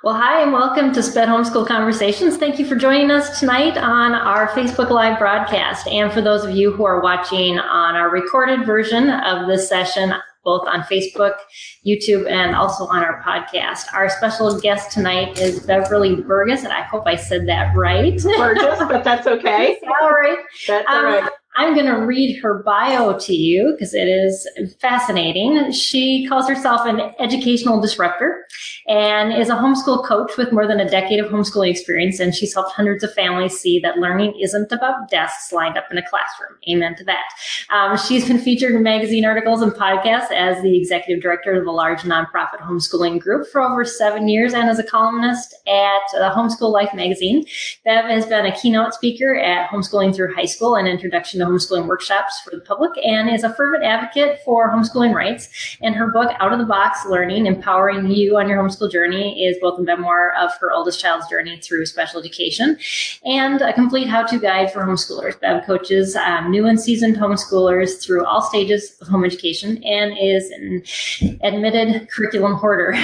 Well, hi, and welcome to SPED Homeschool Conversations. Thank you for joining us tonight on our Facebook Live broadcast. And for those of you who are watching on our recorded version of this session, both on Facebook, YouTube, and also on our podcast. Our special guest tonight is Beverly Burgess, and I hope I said that right. Burgess, but that's okay. All right. That's all right. I'm going to read her bio to you because it is fascinating. She calls herself an educational disruptor and is a homeschool coach with more than a decade of homeschooling experience. And she's helped hundreds of families see that learning isn't about desks lined up in a classroom. Amen to that. She's been featured in magazine articles and podcasts as the executive director of a large nonprofit homeschooling group for over 7 years and as a columnist at Homeschool Life magazine. Bev has been a keynote speaker at Homeschooling Through High School and Introduction to Homeschooling workshops for the public and is a fervent advocate for homeschooling rights. And her book, Out of the Box Learning, Empowering You on Your Homeschool Journey, is both a memoir of her oldest child's journey through special education and a complete how-to guide for homeschoolers. Bev coaches new and seasoned homeschoolers through all stages of home education and is an admitted curriculum hoarder.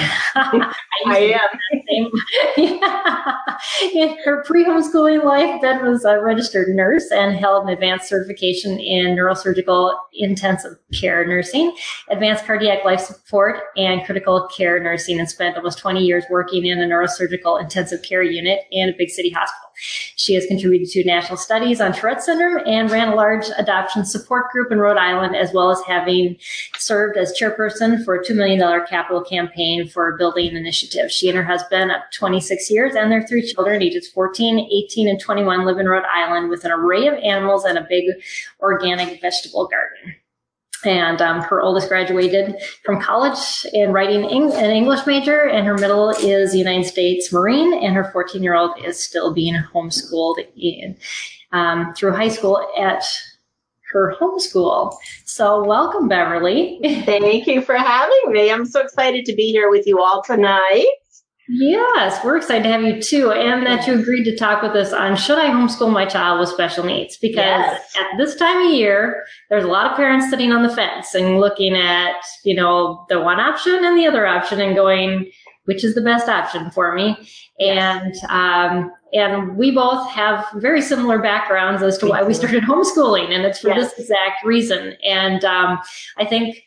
I am. Yeah. In her pre-homeschooling life, Bev was a registered nurse and held an advanced certification in neurosurgical intensive care nursing, advanced cardiac life support, and critical care nursing, and spent almost 20 years working in a neurosurgical intensive care unit in a big city hospital. She has contributed to national studies on Tourette syndrome and ran a large adoption support group in Rhode Island, as well as having served as chairperson for a $2 million capital campaign for a building initiative. She and her husband of 26 years and their 3 children, ages 14, 18, and 21, live in Rhode Island with an array of animals and a big organic vegetable garden. And her oldest graduated from college in writing an English major, and her middle is United States Marine, and her 14-year-old is still being homeschooled through high school at her homeschool. So welcome, Beverly. Thank you for having me. I'm so excited to be here with you all tonight. Yes, we're excited to have you too, and that you agreed to talk with us on should I homeschool my child with special needs? Because at this time of year, there's a lot of parents sitting on the fence and looking at, the one option and the other option and going, which is the best option for me? Yes. And we both have very similar backgrounds as to why we started homeschooling, and it's for this exact reason. And I think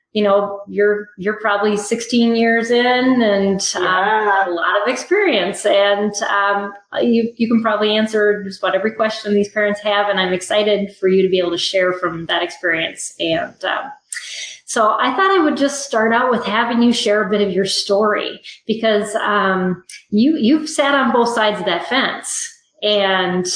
you're probably 16 years in and have a lot of experience, and you can probably answer just about every question these parents have, and I'm excited for you to be able to share from that experience. And so I thought I would just start out with having you share a bit of your story, because you've sat on both sides of that fence, and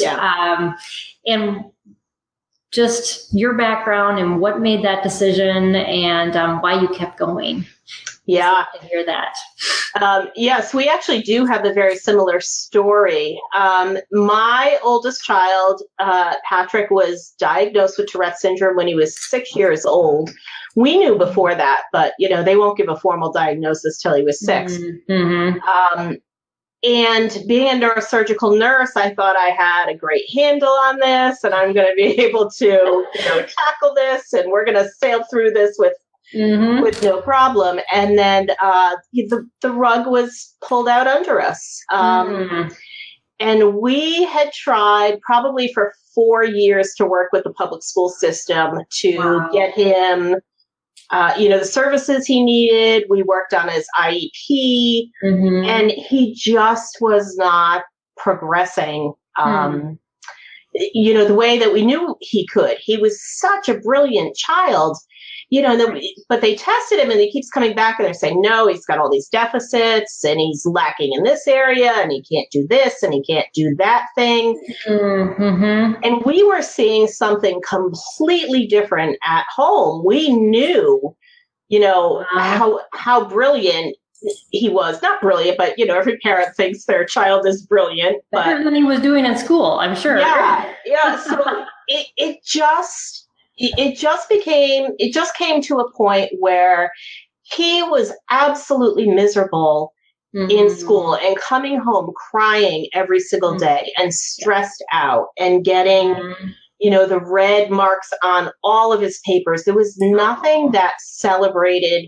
just your background and what made that decision and why you kept going. Yeah. To hear that. Yes, we actually do have a very similar story. My oldest child, Patrick, was diagnosed with Tourette syndrome when he was 6 years old. We knew before that, but, they won't give a formal diagnosis till he was 6. Mm-hmm. And being a neurosurgical nurse, I thought I had a great handle on this, and I'm going to be able to tackle this, and we're going to sail through this with no problem. And then the rug was pulled out under us. And we had tried probably for 4 years to work with the public school system to get him the services he needed. We worked on his IEP, and he just was not progressing, the way that we knew he could. He was such a brilliant child, but they tested him and he keeps coming back and they're saying, no, he's got all these deficits and he's lacking in this area and he can't do this and he can't do that thing. And we were seeing something completely different at home. We knew, how brilliant he was. Not brilliant, but, every parent thinks their child is brilliant. Better than he was doing in school, I'm sure. Yeah. So it just came to a point where he was absolutely miserable in school and coming home crying every single day and stressed out and getting, the red marks on all of his papers. There was nothing that celebrated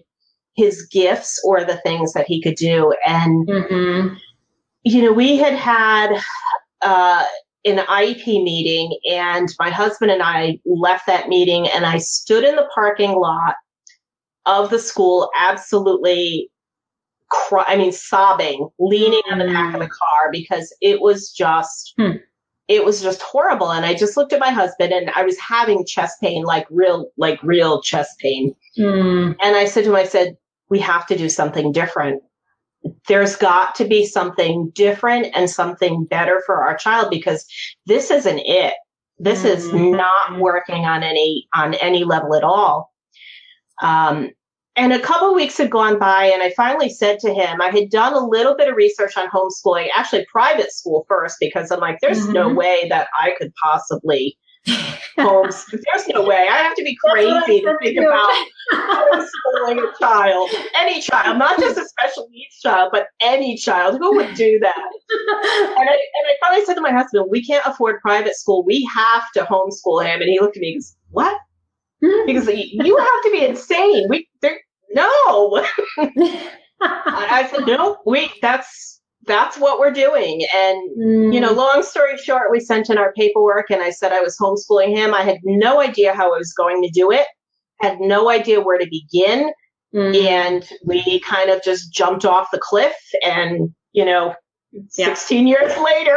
his gifts or the things that he could do. And, we had an IEP meeting, and my husband and I left that meeting, and I stood in the parking lot of the school, absolutely sobbing, leaning on the back of the car, because it was just horrible. And I just looked at my husband, and I was having chest pain, like real chest pain. And I said to him, we have to do something different. There's got to be something different and something better for our child, because this isn't it. This is not working on any level at all. And a couple of weeks had gone by, and I finally said to him, I had done a little bit of research on homeschooling, actually private school first, because I'm like, there's no way that I could possibly there's no way. I have to be crazy to think about homeschooling a child, any child, not just a special needs child, but any child. Who would do that? And I finally said to my husband, we can't afford private school. We have to homeschool him. And he looked at me and goes, what? Because you have to be insane. No. I said, no, that's what we're doing. And, long story short, we sent in our paperwork, and I said I was homeschooling him. I had no idea how I was going to do it, had no idea where to begin. And we kind of just jumped off the cliff, and, 16 years later,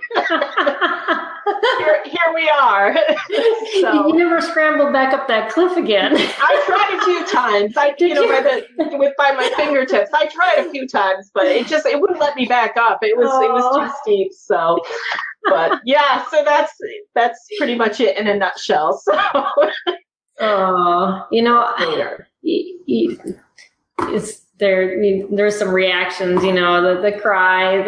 here we are. So, you never scrambled back up that cliff again. I tried a few times. By my fingertips. I tried a few times, but it wouldn't let me back up. It was too steep. So, but yeah, so that's pretty much it in a nutshell. So, there's some reactions, the cry,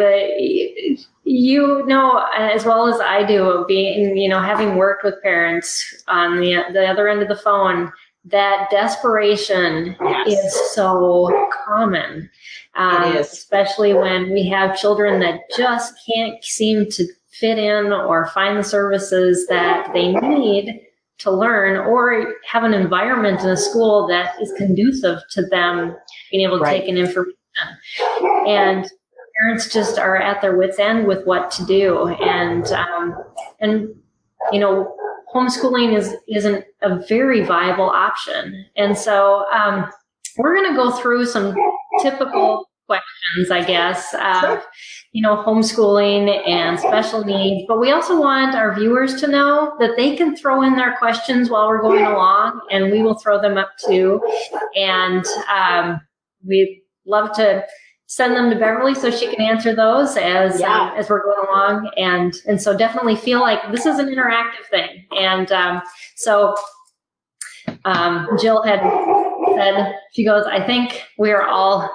as well as I do, of being, having worked with parents on the other end of the phone, that desperation is so common, especially when we have children that just can't seem to fit in or find the services that they need to learn, or have an environment in a school that is conducive to them being able to take in information. And parents just are at their wits' end with what to do. And homeschooling isn't a very viable option. And so we're going to go through some typical questions, I guess, of, homeschooling and special needs. But we also want our viewers to know that they can throw in their questions while we're going along, and we will throw them up too. And we'd love to send them to Beverly so she can answer those as we're going along. And so definitely feel like this is an interactive thing. And Jill had said, she goes, I think we're all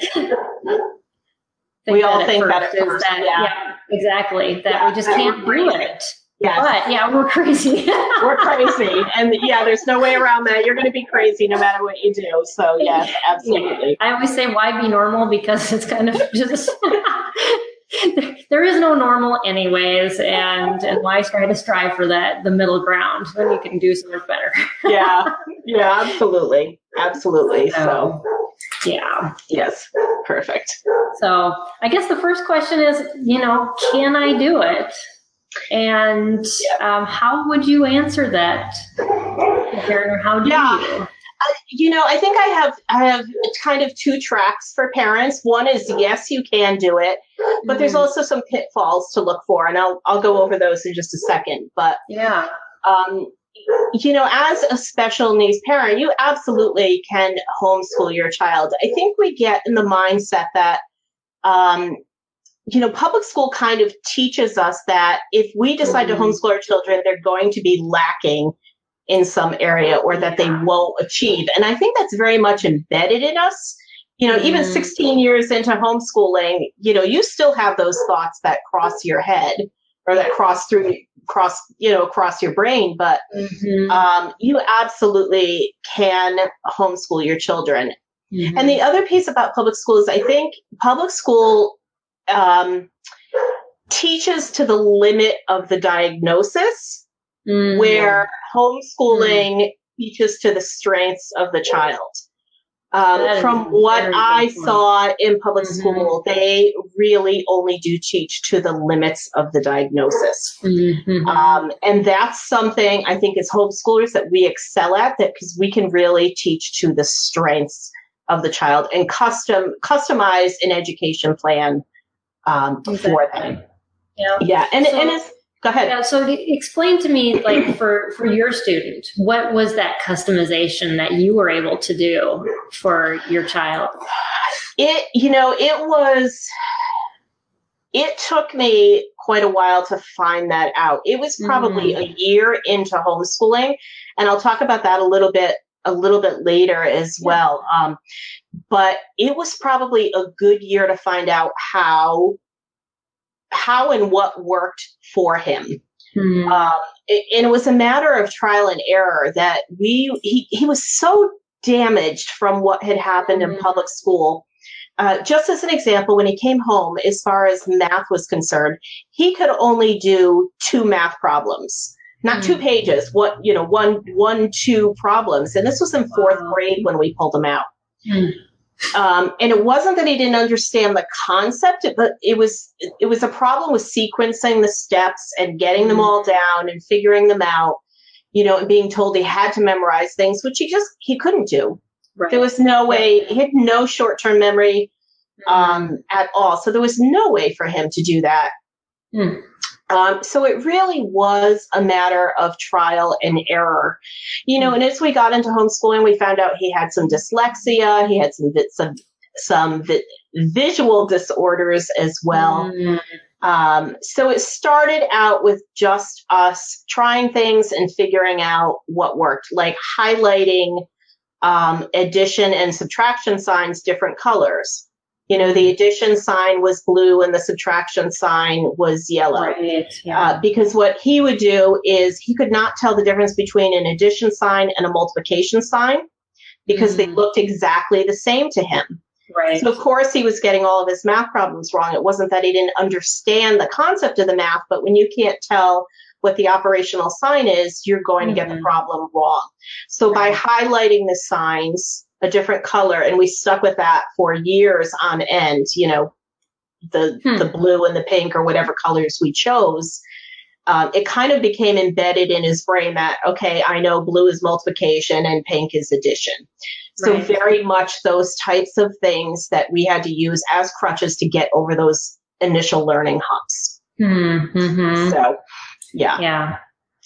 we all think that at first. Exactly. That we just can't do it. Yes. But we're crazy. We're crazy. And there's no way around that. You're going to be crazy no matter what you do. So yes, absolutely. I always say, why be normal? Because it's kind of just, there is no normal anyways. And why try to strive for the middle ground when you can do so much better? Yeah, absolutely. Absolutely. So yes, perfect. So I guess the first question is, can I do it? And how would you answer that, Karen, or how do you? I think I have kind of two tracks for parents. One is, yes, you can do it, but there's also some pitfalls to look for, and I'll go over those in just a second. But as a special needs parent, you absolutely can homeschool your child. I think we get in the mindset that public school kind of teaches us that if we decide to homeschool our children, they're going to be lacking in some area, or that they won't achieve. And I think that's very much embedded in us. Even 16 years into homeschooling, you still have those thoughts that cross your head, or that cross your brain. But you absolutely can homeschool your children. And the other piece about public school is, I think public school teaches to the limit of the diagnosis, where homeschooling teaches to the strengths of the child. From what I saw in public Mm-hmm. school, they really only do teach to the limits of the diagnosis. Mm-hmm. And that's something I think as homeschoolers that we excel at, that because we can really teach to the strengths of the child and customize an education plan for them. Yeah. Yeah. And it's, go ahead. Yeah, so explain to me, like for your student, what was that customization that you were able to do for your child? It took me quite a while to find that out. It was probably a year into homeschooling, and I'll talk about that a little bit later as well. But it was probably a good year to find out how and what worked for him. And it was a matter of trial and error that he was so damaged from what had happened in public school. Just as an example, when he came home, as far as math was concerned, he could only do 2 math problems, not 2 pages, two problems. And this was in 4th grade when we pulled him out. And it wasn't that he didn't understand the concept, but it was a problem with sequencing the steps and getting them all down and figuring them out, and being told he had to memorize things, which he couldn't do. Right. There was no way. He had no short-term memory at all. So there was no way for him to do that. So it really was a matter of trial and error, and as we got into homeschooling, we found out he had some dyslexia. He had some visual disorders as well. So it started out with just us trying things and figuring out what worked, like highlighting addition and subtraction signs different colors. The addition sign was blue and the subtraction sign was yellow. Right. Yeah. Because what he would do is he could not tell the difference between an addition sign and a multiplication sign because they looked exactly the same to him. Right. So, of course, he was getting all of his math problems wrong. It wasn't that he didn't understand the concept of the math, but when you can't tell what the operational sign is, you're going to get the problem wrong. So by highlighting the signs a different color, and we stuck with that for years on end, the blue and the pink or whatever colors we chose, it kind of became embedded in his brain that, okay, I know blue is multiplication and pink is addition. So very much those types of things that we had to use as crutches to get over those initial learning humps. So, yeah.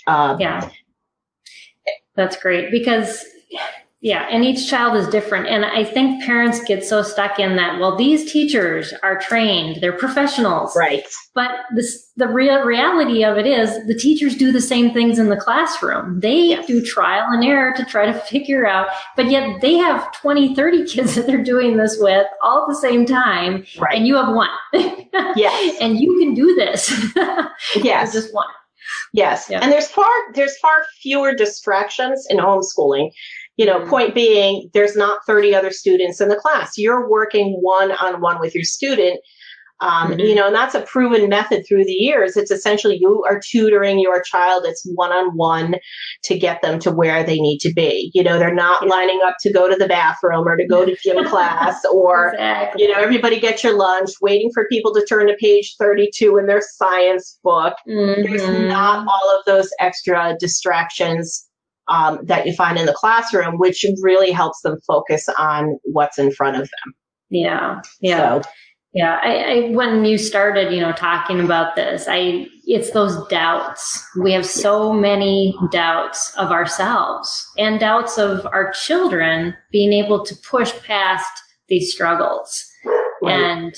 That's great because, and each child is different. And I think parents get so stuck in that, well, these teachers are trained, they're professionals. Right. But the real reality of it is the teachers do the same things in the classroom. They do trial and error to try to figure out, but yet they have 20, 30 kids that they're doing this with all at the same time. Right. And you have one. Yes. And you can do this. Yes. Just one. Yes. Yeah. And there's far fewer distractions in homeschooling. Point being, there's not 30 other students in the class. You're working one-on-one with your student. And that's a proven method through the years. It's essentially you are tutoring your child. It's one-on-one to get them to where they need to be. They're not lining up to go to the bathroom or to go to gym class or, everybody get your lunch, waiting for people to turn to page 32 in their science book. There's not all of those extra distractions that you find in the classroom, which really helps them focus on what's in front of them. Yeah. So. Yeah, I when you started, talking about this, it's those doubts. We have so many doubts of ourselves and doubts of our children being able to push past these struggles. Right. And,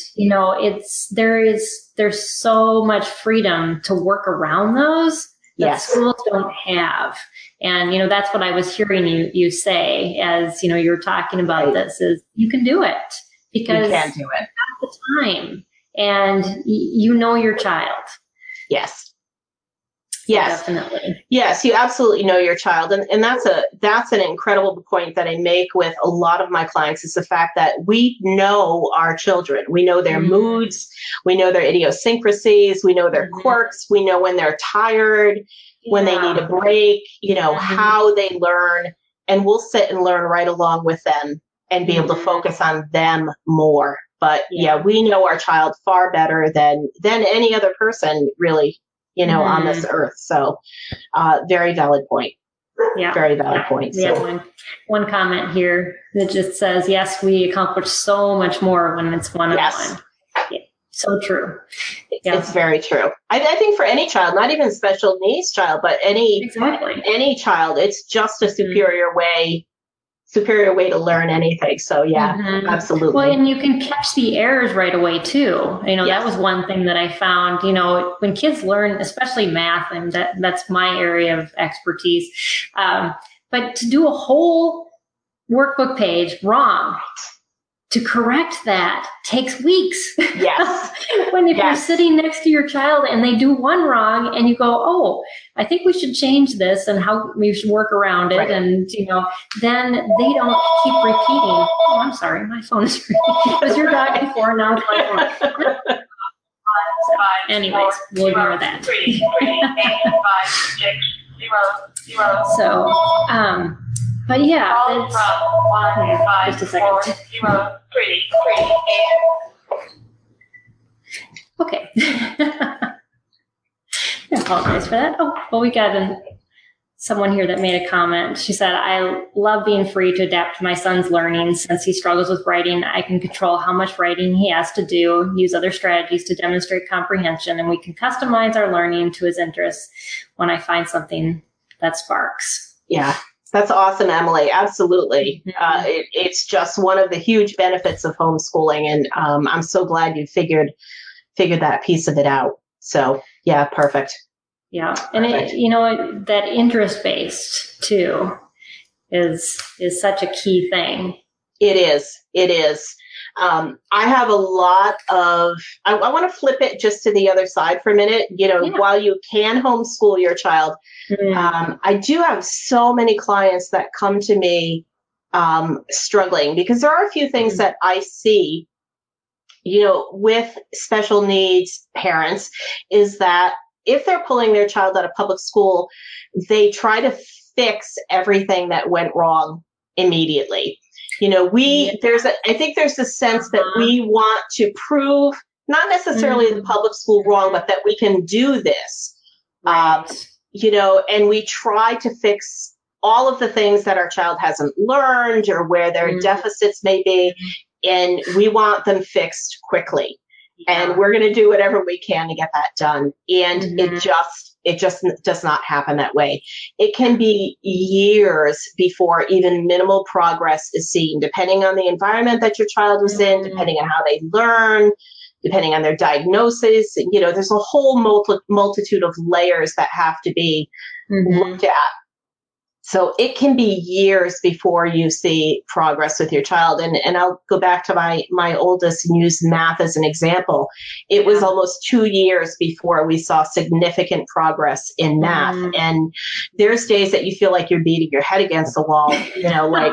there's so much freedom to work around those that schools don't have. And, that's what I was hearing you say as, you were talking about this is you can do it. Because you can do it. At the time, and your child. Yes. Yes. Definitely. Yes, you absolutely know your child. And that's an incredible point that I make with a lot of my clients is the fact that we know our children. We know their moods. We know their idiosyncrasies. We know their quirks. We know when they're tired, when they need a break, how they learn. And we'll sit and learn right along with them and be able to Mhm. focus on them more. But Yeah. we know our child far better than any other person, really, on this earth. So, very valid point. Yeah. Very valid point. We have one comment here that just says, yes, we accomplish so much more when it's one-on-one. Yes. Yeah, so true. Yeah. It's very true. I think for any child, not even special needs child, but any child, it's just a superior way to learn anything. So absolutely. Well, and you can catch the errors right away too. Yes. That was one thing that I found, when kids learn, especially math, and that's my area of expertise. But to do a whole workbook page wrong, to correct that takes weeks. Yes. When you're sitting next to your child and they do one wrong and you go, oh, I think we should change this and how we should work around it. Right. And, then they don't keep repeating. Oh, I'm sorry. My phone is ringing. It was your dog before, now it's my phone. Anyways, we'll ignore that. 3, 8, 5, 6, 0, 0. So, but yeah, it's from 1, 5, just a second. 4, 0, 3, 8. Okay. I apologize for that. Oh, well, we got someone here that made a comment. She said, I love being free to adapt to my son's learning. Since he struggles with writing, I can control how much writing he has to do, use other strategies to demonstrate comprehension, and we can customize our learning to his interests when I find something that sparks. Yeah. That's awesome, Emily. Absolutely. Mm-hmm. It's just one of the huge benefits of homeschooling. And I'm so glad you figured that piece of it out. So, yeah, perfect. Yeah. And that interest-based too is such a key thing. It is. I have a lot of, I want to flip it just to the other side for a minute. While you can homeschool your child, I do have so many clients that come to me struggling, because there are a few things that I see, with special needs parents, is that if they're pulling their child out of public school, they try to fix everything that went wrong immediately. I think there's a sense that we want to prove, not necessarily the public school wrong, but that we can do this. Right. And we try to fix all of the things that our child hasn't learned or where their deficits may be, and we want them fixed quickly. Yeah. And we're going to do whatever we can to get that done. And it just does not happen that way. It can be years before even minimal progress is seen, depending on the environment that your child was in, depending on how they learn, depending on their diagnosis. There's a whole multitude of layers that have to be looked at. So it can be years before you see progress with your child. And I'll go back to my oldest and use math as an example. It was almost 2 years before we saw significant progress in math. And there's days that you feel like you're beating your head against the wall, like,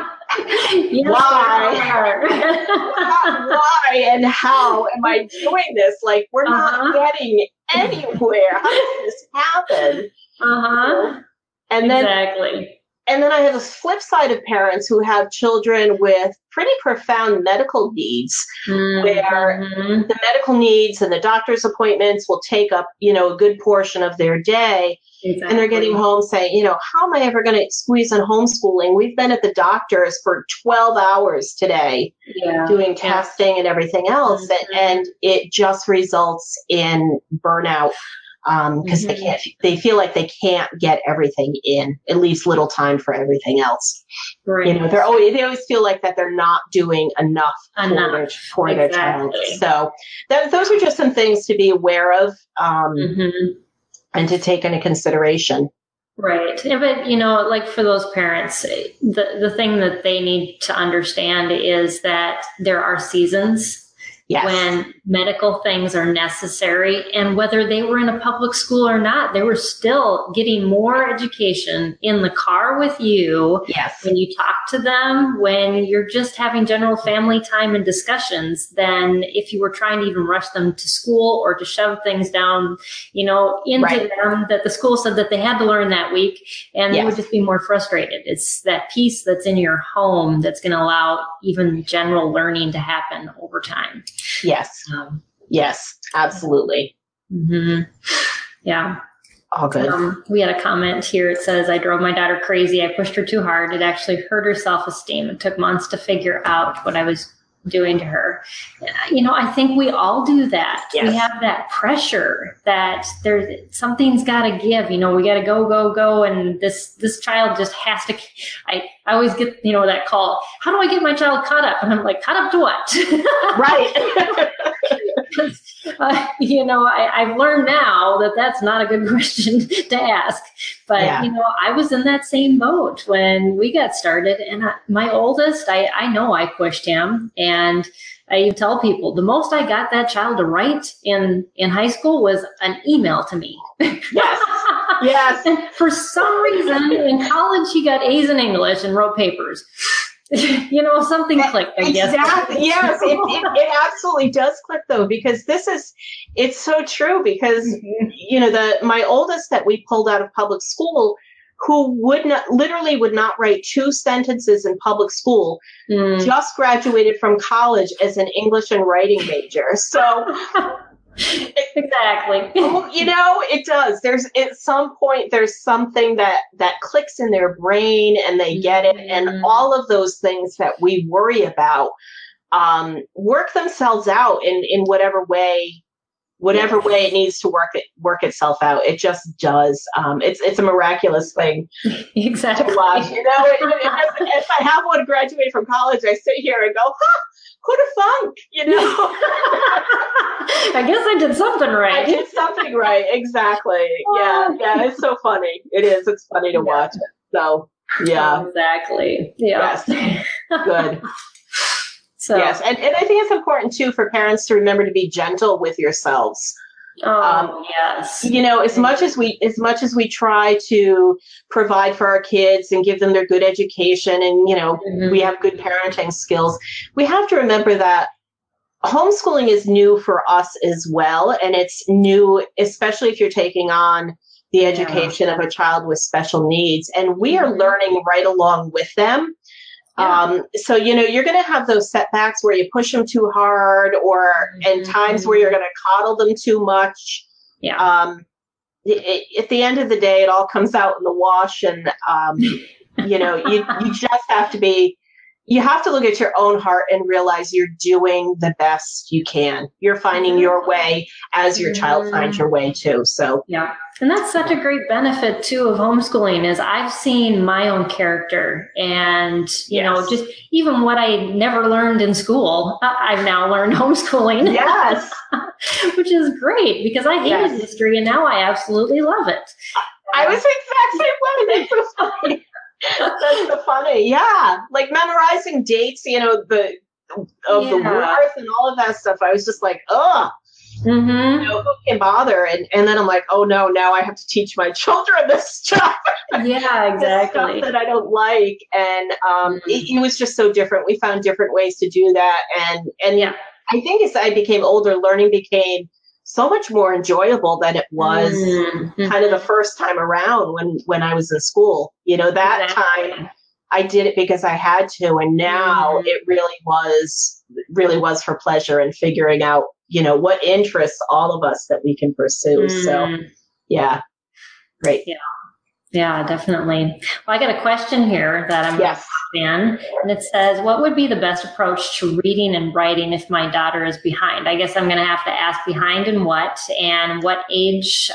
why? Why and how am I doing this? Like, we're not getting anywhere. How does this happen? And then, exactly. And then I have a flip side of parents who have children with pretty profound medical needs, where the medical needs and the doctor's appointments will take up, a good portion of their day. Exactly. And they're getting home saying, how am I ever going to squeeze in homeschooling? We've been at the doctor's for 12 hours today doing testing and everything else. And it just results in burnout. Because they feel like they can't get everything in, at least little time for everything else. Right. They always feel like that they're not doing enough for their child. So those are just some things to be aware of, and to take into consideration. Right. Yeah, but, like for those parents, the thing that they need to understand is that there are seasons. Yes. when medical things are necessary. And whether they were in a public school or not, they were still getting more education in the car with you. Yes. When you talk to them, when you're just having general family time and discussions, than if you were trying to even rush them to school or to shove things down, into them that the school said that they had to learn that week, and they would just be more frustrated. It's that piece that's in your home that's going to allow even general learning to happen over time. Yes. Yes, absolutely. Mm-hmm. Yeah. All good. We had a comment here. It says, I drove my daughter crazy. I pushed her too hard. It actually hurt her self-esteem. It took months to figure out what I was doing to her. I think we all do that. Yes. We have that pressure that something's got to give. We got to go, and this child just has to. I always get that call. How do I get my child caught up? And I'm like, caught up to what? Right. I've learned now that that's not a good question to ask. But, I was in that same boat when we got started. And my oldest, I know I pushed him. And I tell people the most I got that child to write in high school was an email to me. Yes. Yes. And for some reason in college, he got A's in English and wrote papers. Something clicked, I guess. Exactly. Yes, it absolutely does click though, because it's so true, because, my oldest that we pulled out of public school, who would not write 2 sentences in public school, just graduated from college as an English and writing major. So exactly. It does. At some point, there's something that clicks in their brain and they get it. And all of those things that we worry about work themselves out in whatever way it needs to work itself out. It just does. It's a miraculous thing. Exactly. To watch. If I have one graduate from college, I sit here and go, who'd have thunk? I guess I did something right. I did something right. Exactly. Yeah. It's so funny. It is. It's funny to watch it. So, yeah. Exactly. Yeah. Yes. Good. So, yes. And I think it's important, too, for parents to remember to be gentle with yourselves. Yes. As much as we try to provide for our kids and give them their good education and, we have good parenting skills, we have to remember that homeschooling is new for us as well. And it's new, especially if you're taking on the education of a child with special needs. And we are learning right along with them. Yeah. So, you're going to have those setbacks where you push them too hard and times where you're going to coddle them too much. Yeah. At the end of the day, it all comes out in the wash. And, you just have to you have to look at your own heart and realize you're doing the best you can. You're finding your way as your child finds your way too. So, yeah. And that's such a great benefit too of homeschooling is I've seen my own character and, just even what I never learned in school, I've now learned homeschooling. Yes. Which is great because I hated history and now I absolutely love it. I was the exact same way. That's so funny. That's so funny. Yeah. Like memorizing dates, the wars and all of that stuff. I was just like, ugh. Mm-hmm. Who can bother? And then I'm like, oh no, now I have to teach my children this stuff. Yeah, exactly. This stuff that I don't like. And it was just so different. We found different ways to do that. And I think as I became older, learning became so much more enjoyable than it was kind of the first time around when I was in school. That time I did it because I had to. And now it really was for pleasure and figuring out, what interests all of us that we can pursue. So, yeah, great. Yeah, definitely. Well, I got a question here that I'm going to put in, and it says, what would be the best approach to reading and writing if my daughter is behind? I guess I'm going to have to ask behind in what, and what age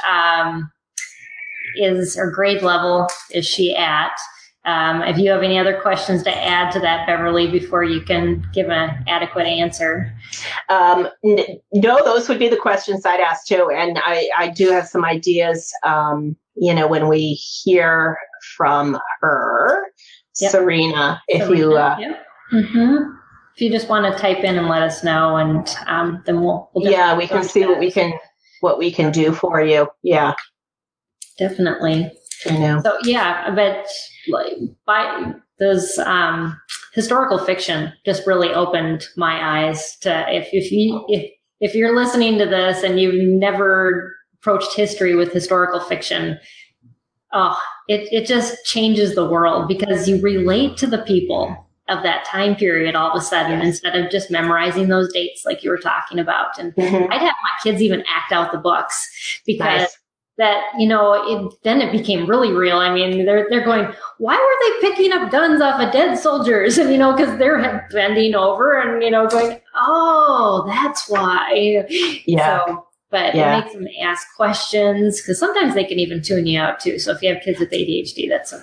or grade level is she at? If you have any other questions to add to that, Beverly, before you can give an adequate answer. No, those would be the questions I'd ask too. And I do have some ideas, when we hear from her, Serena, if you... if you just want to type in and let us know, and then we'll yeah, we can see what we can do for you. Yeah, definitely. I know. So yeah, but like, by those historical fiction just really opened my eyes to if you're listening to this and you've never approached history with historical fiction, it just changes the world, because you relate to the people of that time period all of a sudden, instead of just memorizing those dates like you were talking about. And I'd have my kids even act out the books, because that, then it became really real. I mean, they're going, why were they picking up guns off of dead soldiers? And, because they're bending over and, going, oh, that's why. Yeah. So, but it makes them ask questions, because sometimes they can even tune you out too. So if you have kids with ADHD, that's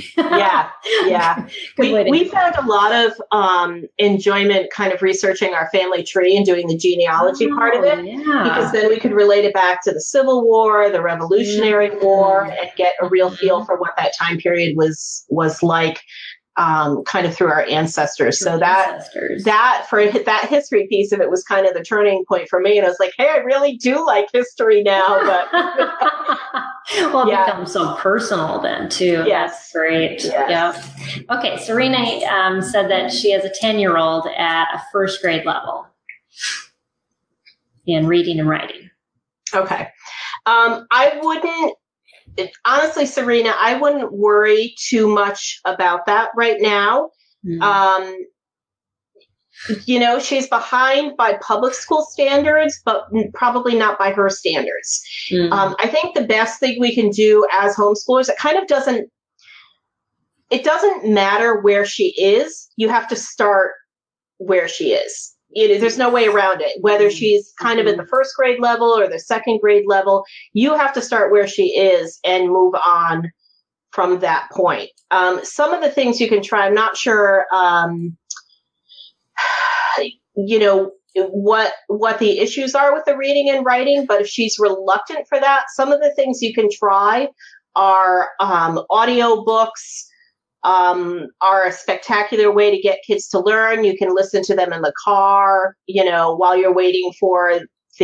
we found a lot of enjoyment kind of researching our family tree and doing the genealogy part of it, because then we could relate it back to the Civil War, the Revolutionary War, and get a real feel for what that time period was like. Kind of through our ancestors. So that for that history piece of it was kind of the turning point for me. And I was like, hey, I really do like history now. But well, it becomes so personal then too. Yes. That's great. Yes. Yeah. Okay. Serena said that she has a 10-year-old at a first grade level in reading and writing. Okay. I wouldn't, honestly, Serena, I wouldn't worry too much about that right now. She's behind by public school standards, but probably not by her standards. I think the best thing we can do as homeschoolers, it doesn't matter where she is. You have to start where she is. There's no way around it. Whether she's kind of at the first grade level or the second grade level, you have to start where she is and move on from that point. Some of the things you can try, I'm not sure, what the issues are with the reading and writing, but if she's reluctant for that, some of the things you can try are audio books. Are a spectacular way to get kids to learn. You can listen to them in the car, while you're waiting for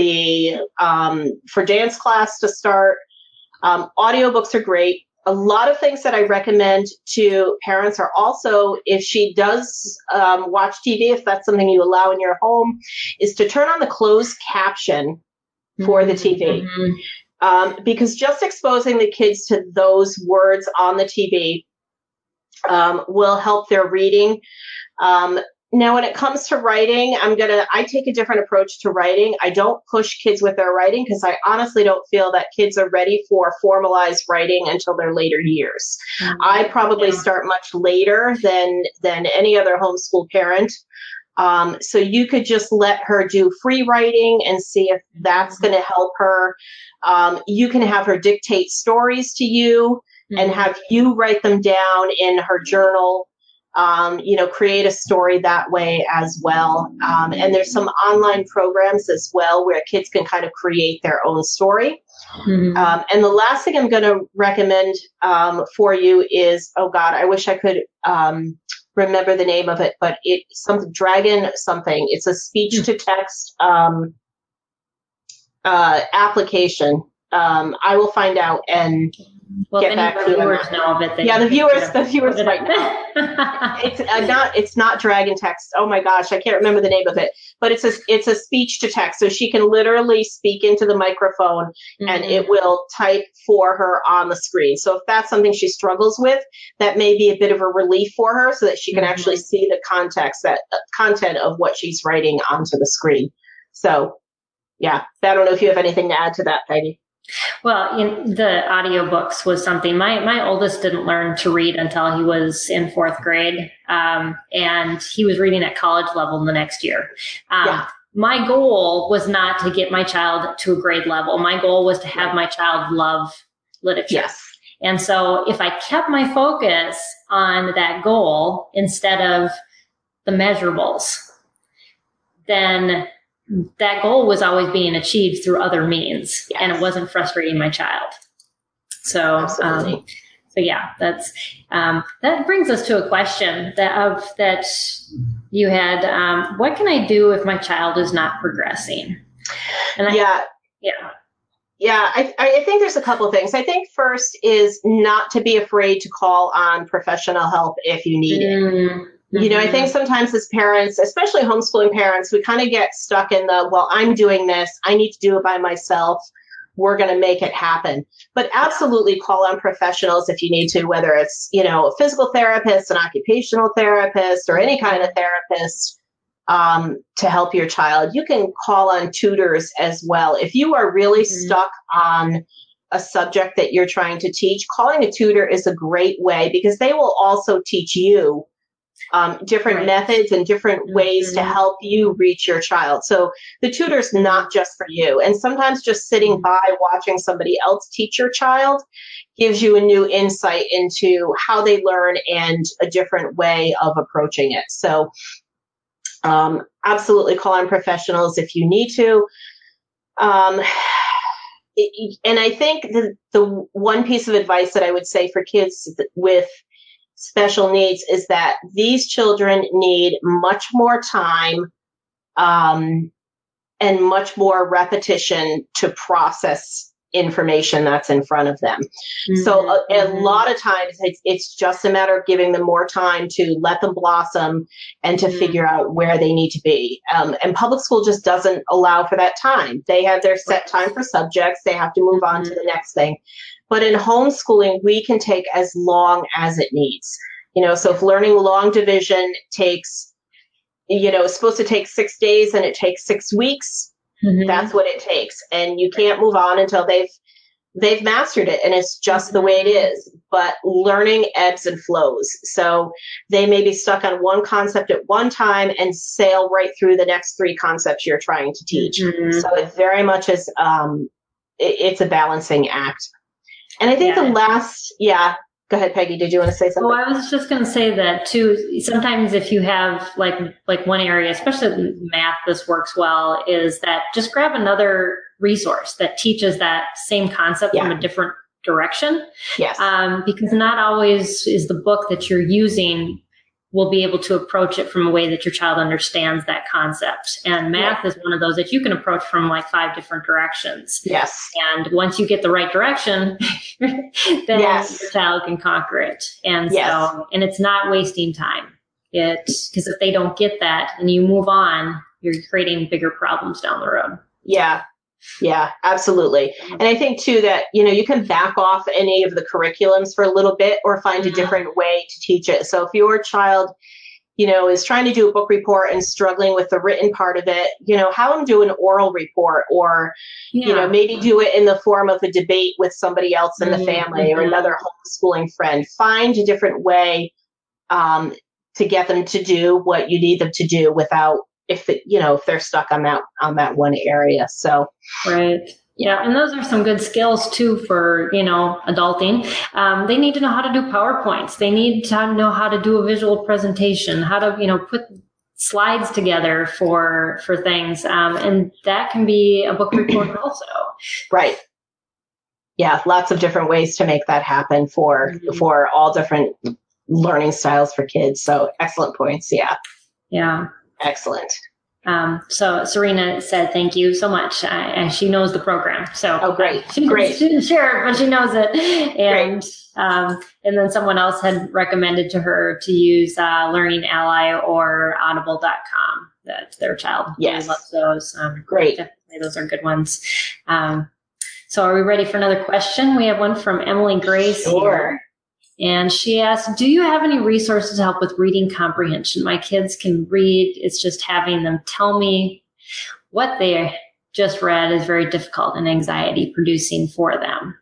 for dance class to start. Audiobooks are great. A lot of things that I recommend to parents are also, if she does watch TV, if that's something you allow in your home, is to turn on the closed caption for the TV. Because just exposing the kids to those words on the TV will help their reading. Now, when it comes to writing, I take a different approach to writing. I don't push kids with their writing, because I honestly don't feel that kids are ready for formalized writing until their later years. I probably start much later than any other homeschool parent. So you could just let her do free writing and see if that's going to help her. You can have her dictate stories to you and have you write them down in her journal. Create a story that way as well. And there's some online programs as well where kids can kind of create their own story. And the last thing I'm going to recommend for you is, oh God, I wish I could remember the name of it, but it's Dragon something. It's a speech to text application. I will find out and get back to you. Know of it. The viewers right now. It's not Dragon Text. Oh my gosh, I can't remember the name of it. But it's a speech to text, so she can literally speak into the microphone and it will type for her on the screen. So if that's something she struggles with, that may be a bit of a relief for her, so that she can actually see the content of what she's writing onto the screen. So yeah, I don't know if you have anything to add to that, Peggy. Well, the audiobooks was something. My oldest didn't learn to read until he was in 4th grade, and he was reading at college level the next year. My goal was not to get my child to a grade level. My goal was to have my child love literature. Yes. And so if I kept my focus on that goal instead of the measurables, then that goal was always being achieved through other means, and it wasn't frustrating my child. So, So yeah, that brings us to a question that you had. What can I do if my child is not progressing? And I think there's a couple of things. I think first is not to be afraid to call on professional help if you need it. You know, I think sometimes as parents, especially homeschooling parents, we kind of get stuck in well, I'm doing this. I need to do it by myself. We're going to make it happen. But absolutely call on professionals if you need to, whether it's, you know, a physical therapist, an occupational therapist, or any kind of therapist to help your child. You can call on tutors as well. If you are really stuck on a subject that you're trying to teach, calling a tutor is a great way because they will also teach you different methods and different ways to help you reach your child. So the tutor's not just for you. And sometimes just sitting by watching somebody else teach your child gives you a new insight into how they learn and a different way of approaching it. So absolutely call on professionals if you need to. And I think the one piece of advice that I would say for kids with special needs is that these children need much more time and much more repetition to process information that's in front of them. So a lot of times it's just a matter of giving them more time to let them blossom and to figure out where they need to be. And public school just doesn't allow for that time. They have their set time for subjects. They have to move on to the next thing. But in homeschooling, we can take as long as it needs. You know, so if learning long division takes, you know, it's supposed to take 6 days and it takes 6 weeks, that's what it takes. And you can't move on until they've mastered it. And it's just the way it is. But learning ebbs and flows. So they may be stuck on one concept at one time and sail right through the next 3 concepts you're trying to teach. So it very much is, it's a balancing act. And I think go ahead, Peggy. Did you want to say something? Well, I was just going to say that too. Sometimes if you have like one area, especially in math, this works well, is that just grab another resource that teaches that same concept from a different direction. Yes. Because not always is the book that you're using will be able to approach it from a way that your child understands that concept. And math is one of those that you can approach from like 5 different directions. Yes. And once you get the right direction, then your child can conquer it. And so, and it's not wasting time. Because if they don't get that and you move on, you're creating bigger problems down the road. Yeah, absolutely. And I think too that, you know, you can back off any of the curriculums for a little bit or find a different way to teach it. So if your child, you know, is trying to do a book report and struggling with the written part of it, you know, have them do an oral report or, you know, maybe do it in the form of a debate with somebody else in the family or another homeschooling friend. Find a different way to get them to do what you need them to do without, if they're stuck on that one area. So, right. Yeah. And those are some good skills too for, you know, adulting. They need to know how to do PowerPoints. They need to know how to do a visual presentation, how to, you know, put slides together for things. And that can be a book report also. Right. Yeah. Lots of different ways to make that happen for all different learning styles for kids. So excellent points. Yeah. Yeah. Excellent. So Serena said, thank you so much. And she knows the program. So great. She didn't share it, but she knows it. And, and then someone else had recommended to her to use, Learning Ally or audible.com. That their child really loves those. Great. Definitely those are good ones. So are we ready for another question? We have one from Emily Grace here. And she asked, do you have any resources to help with reading comprehension? My kids can read. It's just having them tell me what they just read is very difficult and anxiety producing for them.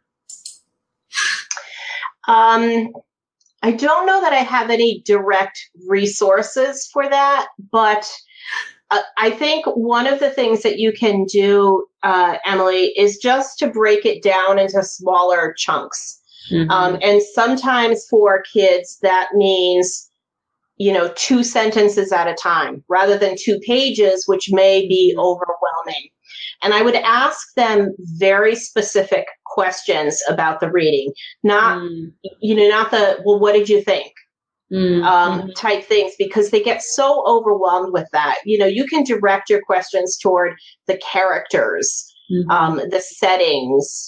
I don't know that I have any direct resources for that, but I think one of the things that you can do, Emily, is just to break it down into smaller chunks. And sometimes for kids, that means, you know, 2 sentences at a time rather than 2 pages, which may be overwhelming. And I would ask them very specific questions about the reading, not well, what did you think? Type things, because they get so overwhelmed with that. You can direct your questions toward the characters, the settings,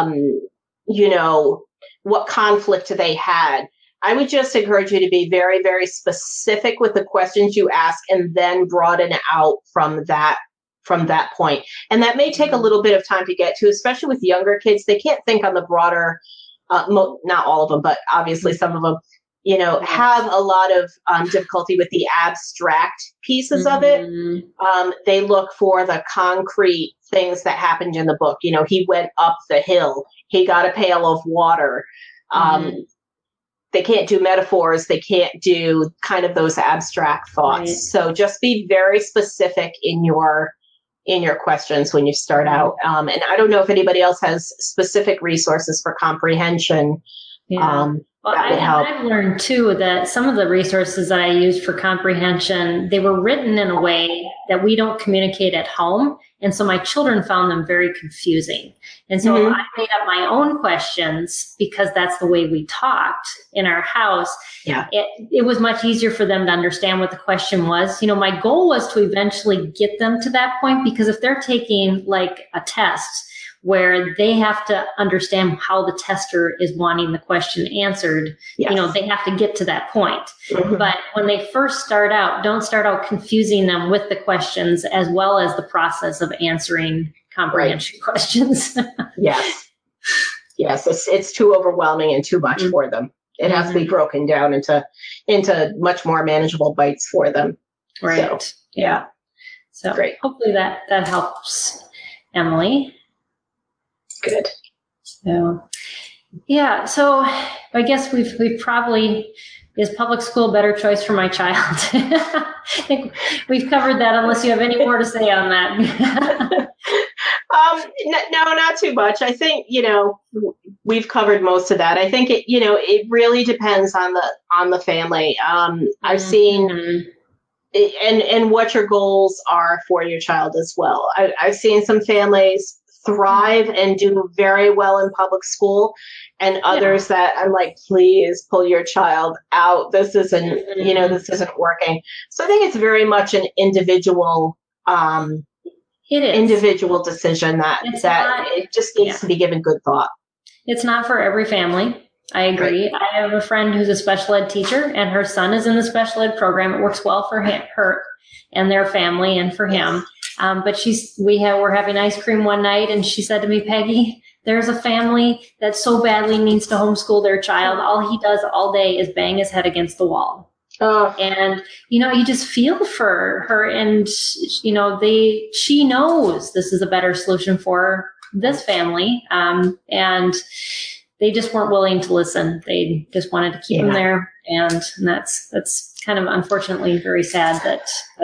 what conflict they had. I would just encourage you to be very, very specific with the questions you ask, and then broaden out from that point. And that may take a little bit of time to get to, especially with younger kids. They can't think on the broader, not all of them, but obviously some of them, have a lot of difficulty with the abstract pieces of it. They look for the concrete things that happened in the book. He went up the hill, he got a pail of water. They can't do metaphors. They can't do kind of those abstract thoughts. Right. So just be very specific in your questions when you start out. And I don't know if anybody else has specific resources for comprehension. Yeah. Well, I've learned too that some of the resources that I used for comprehension, they were written in a way that we don't communicate at home. And so my children found them very confusing. And so I made up my own questions because that's the way we talked in our house. Yeah. It was much easier for them to understand what the question was. My goal was to eventually get them to that point, because if they're taking like a test where they have to understand how the tester is wanting the question answered, they have to get to that point. But when they first start out, don't start out confusing them with the questions as well as the process of answering comprehension questions. Yes, it's too overwhelming and too much for them. It has to be broken down into much more manageable bites for them. Right. So, yeah. So great. Hopefully that helps, Emily. Good. So, yeah. So I guess we've probably, is public school a better choice for my child? I think we've covered that, unless you have any more to say on that. No, not too much. I think, we've covered most of that. I think it really depends on the family. I've seen, and what your goals are for your child as well. I've seen some families thrive and do very well in public school, and others that I'm like, please pull your child out. This isn't, this isn't working. So I think it's very much an individual, individual decision that it just needs to be given good thought. It's not for every family. I agree. Right. I have a friend who's a special ed teacher, and her son is in the special ed program. It works well for her and their family and for him. But we're having ice cream one night, and she said to me, Peggy, there's a family that so badly needs to homeschool their child. All he does all day is bang his head against the wall. And, you just feel for her, and, she knows this is a better solution for this family. And they just weren't willing to listen. They just wanted to keep him there. And that's kind of unfortunately very sad that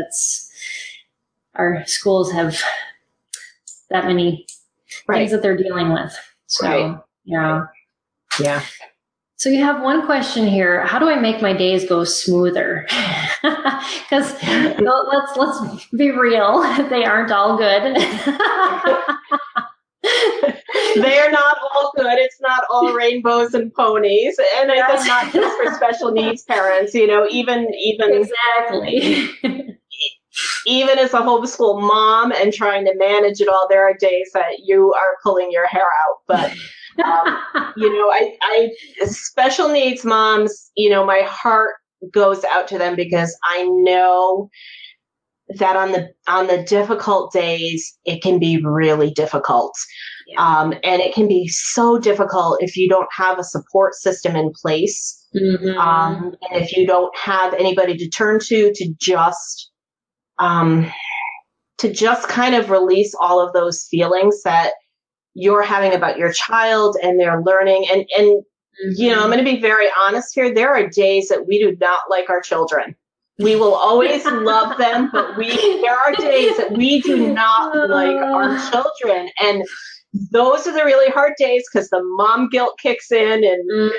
our schools have that many things that they're dealing with. So, yeah. So you have one question here. How do I make my days go smoother? Because let's be real. They aren't all good. They're not all good. It's not all rainbows and ponies. And I think not just for special needs parents, even exactly. Even as a homeschool mom and trying to manage it all, there are days that you are pulling your hair out. But, I special needs moms, my heart goes out to them, because I know that on the difficult days, it can be really difficult. And it can be so difficult if you don't have a support system in place. And if you don't have anybody to turn to just kind of release all of those feelings that you're having about your child and their learning. And I'm going to be very honest here. There are days that we do not like our children. We will always love them, but there are days that we do not like our children. And those are the really hard days, because the mom guilt kicks in,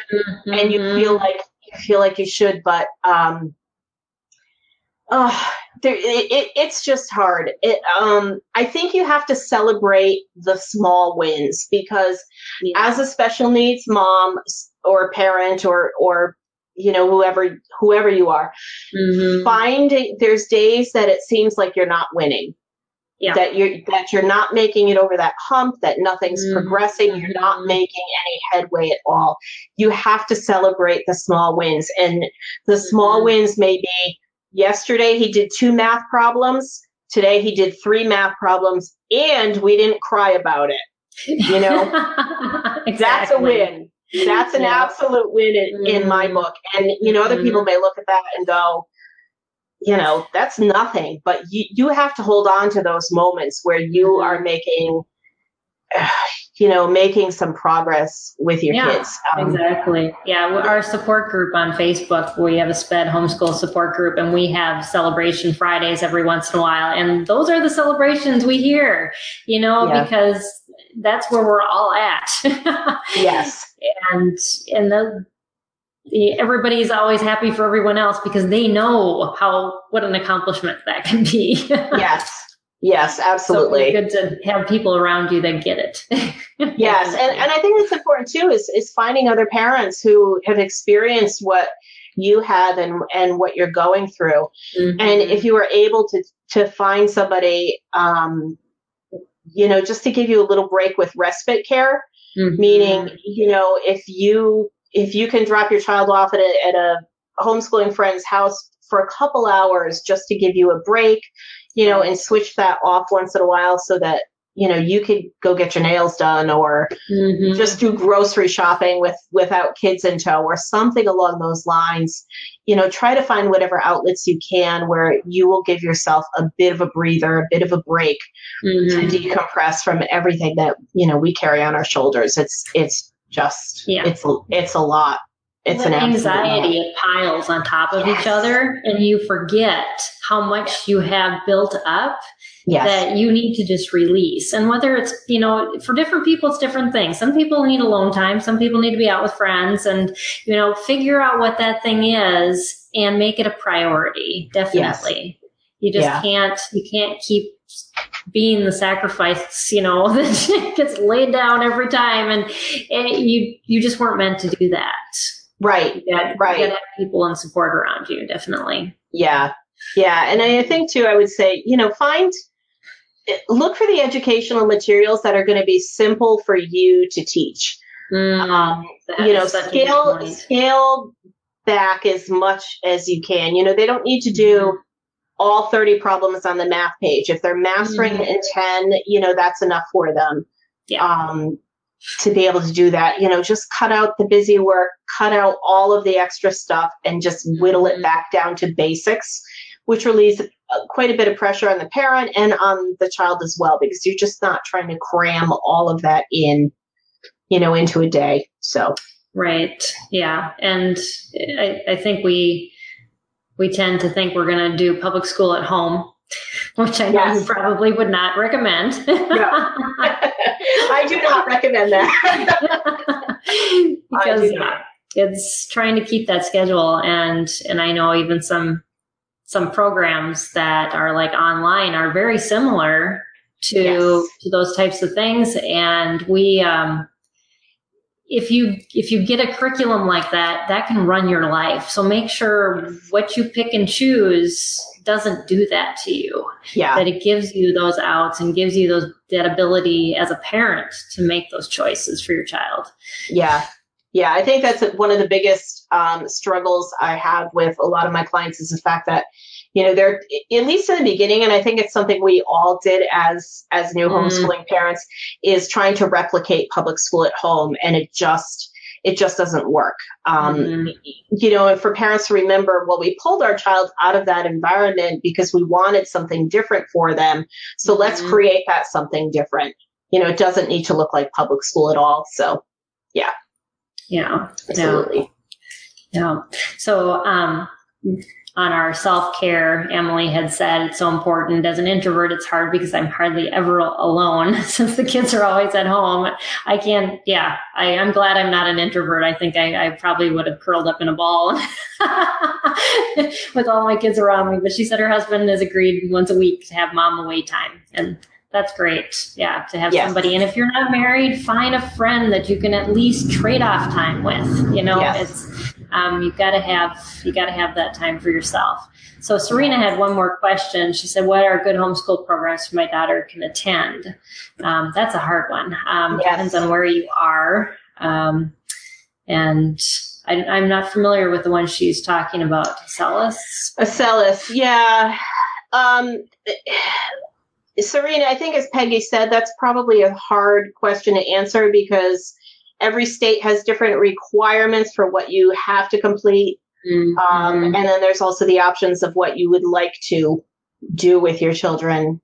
and you feel like you should, but It's just hard. I think you have to celebrate the small wins because as a special needs mom or parent or whoever you are, there's days that it seems like you're not winning. Yeah. That you're not making it over that hump, that nothing's progressing, you're not making any headway at all. You have to celebrate the small wins. And the small wins may be yesterday he did 2 math problems, today he did 3 math problems, and we didn't cry about it. Exactly. That's a win. That's an absolute win in my book. And other people may look at that and go, that's nothing, but you have to hold on to those moments where you are making some progress with your kids. Exactly. Yeah. Our support group on Facebook, we have a SPED homeschool support group, and we have celebration Fridays every once in a while. And those are the celebrations we hear, because that's where we're all at. Yes. And everybody's always happy for everyone else because they know what an accomplishment that can be. Yes, absolutely. So it's good to have people around you that get it. Yes, and I think it's important too is finding other parents who have experienced what you have and what you're going through. And if you are able to find somebody, just to give you a little break with respite care, meaning, if you can drop your child off at a homeschooling friend's house for a couple hours just to give you a break, and switch that off once in a while so that, you could go get your nails done or just do grocery shopping without kids in tow or something along those lines. Try to find whatever outlets you can where you will give yourself a bit of a breather, a bit of a break to decompress from everything that, we carry on our shoulders. It's just, it's a lot. It's an anxiety. It piles on top of each other, and you forget how much you have built up that you need to just release. And whether it's, for different people, it's different things. Some people need alone time. Some people need to be out with friends, and, figure out what that thing is and make it a priority. Definitely. You just you can't keep being the sacrifice, that gets laid down every time. And you just weren't meant to do that. Right. You gotta have people and support around you. Definitely. Yeah. Yeah. And I think too, I would say, look for the educational materials that are going to be simple for you to teach. Scale back as much as you can. They don't need to do all 30 problems on the math page. If they're mastering in 10, that's enough for them. Yeah. To be able to do that, just cut out the busy work, cut out all of the extra stuff, and just whittle it back down to basics, which relieves quite a bit of pressure on the parent and on the child as well, because you're just not trying to cram all of that in, into a day. So. Right. Yeah. And I think we tend to think we're going to do public school at home, which I know you probably would not recommend. No. I do not recommend that. Because it's trying to keep that schedule. And I know even some programs that are like online are very similar to those types of things. And we, if you get a curriculum like that, that can run your life. So make sure what you pick and choose doesn't do that to you. Yeah. That it gives you those outs and gives you that ability as a parent to make those choices for your child. Yeah. Yeah. I think that's one of the biggest struggles I have with a lot of my clients is the fact that, they're, at least in the beginning, and I think it's something we all did as new homeschooling parents, is trying to replicate public school at home. And it just doesn't work. And for parents to remember, well, we pulled our child out of that environment because we wanted something different for them. So let's create that something different. It doesn't need to look like public school at all. So, yeah. Yeah. Absolutely. Yeah. So, on our self-care, Emily had said it's so important. As an introvert, it's hard because I'm hardly ever alone since the kids are always at home. I can't, I'm glad I'm not an introvert. I think I probably would have curled up in a ball with all my kids around me. But she said her husband has agreed once a week to have mom away time. And that's great. Yeah, to have somebody. And if you're not married, find a friend that you can at least trade off time with. It's you got to have that time for yourself. So Serena had one more question. She said, "What are good homeschool programs my daughter can attend?" That's a hard one. Depends on where you are. And I'm not familiar with the one she's talking about. Acellus, yeah. Serena, I think as Peggy said, that's probably a hard question to answer because every state has different requirements for what you have to complete. Mm-hmm. And then there's also the options of what you would like to do with your children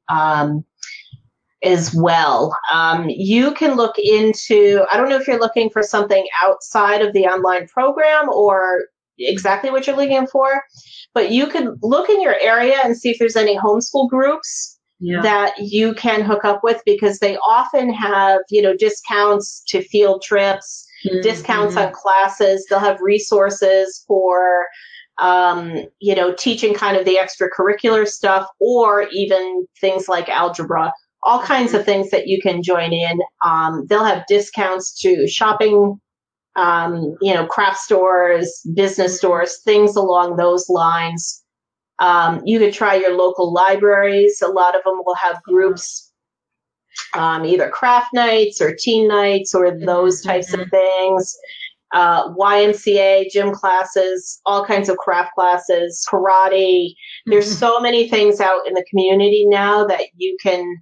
as well. You can look into, I don't know if you're looking for something outside of the online program or exactly what you're looking for, but you can look in your area and see if there's any homeschool groups that you can hook up with, because they often have, discounts to field trips, discounts on classes. They'll have resources for, teaching kind of the extracurricular stuff, or even things like algebra, all kinds of things that you can join in. They'll have discounts to shopping, craft stores, business stores, things along those lines. You could try your local libraries. A lot of them will have groups, either craft nights or teen nights or those types of things. YMCA, gym classes, all kinds of craft classes, karate. There's so many things out in the community now that you can,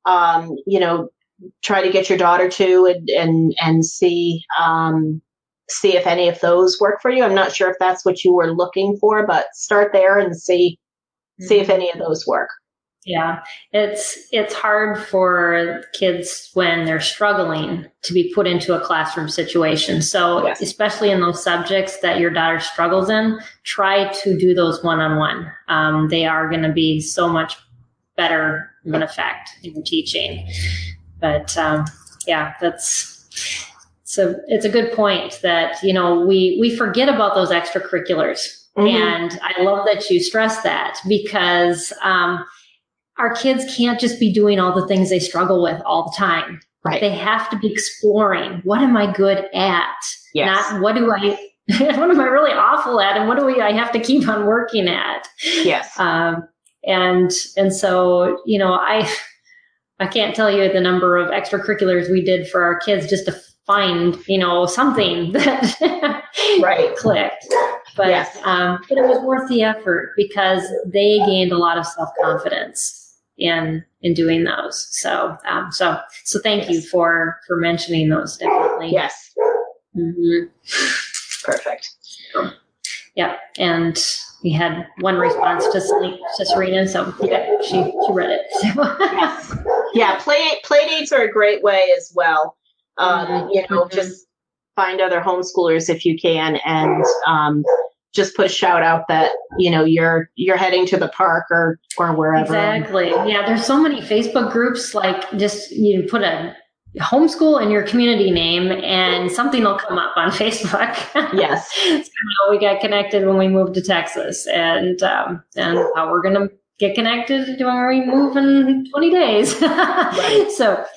try to get your daughter to and see if any of those work for you. I'm not sure if that's what you were looking for, but start there and see if any of those work. Yeah, it's hard for kids when they're struggling to be put into a classroom situation. So especially in those subjects that your daughter struggles in, try to do those one-on-one. They are going to be so much better of an effect in teaching. But it's a good point that, we forget about those extracurriculars. And I love that you stress that, because our kids can't just be doing all the things they struggle with all the time. Right. They have to be exploring, what am I good at? Yes. Not what am I really awful at, and what do I have to keep on working at? Yes. And so, I can't tell you the number of extracurriculars we did for our kids just to find, something that clicked. But but it was worth the effort because they gained a lot of self-confidence in doing those. So thank you for mentioning those, definitely. Yes. Mm-hmm. Perfect. Yeah, and we had one response to Serena, so she read it. Yes. Yeah, play dates are a great way as well. Just find other homeschoolers if you can, and just put a shout out that you're heading to the park or wherever. Exactly. Yeah, there's so many Facebook groups. Like, just put a homeschool in your community name, and something will come up on Facebook. Yes. So we got connected when we moved to Texas, and how we're gonna get connected when we move in 20 days. Right.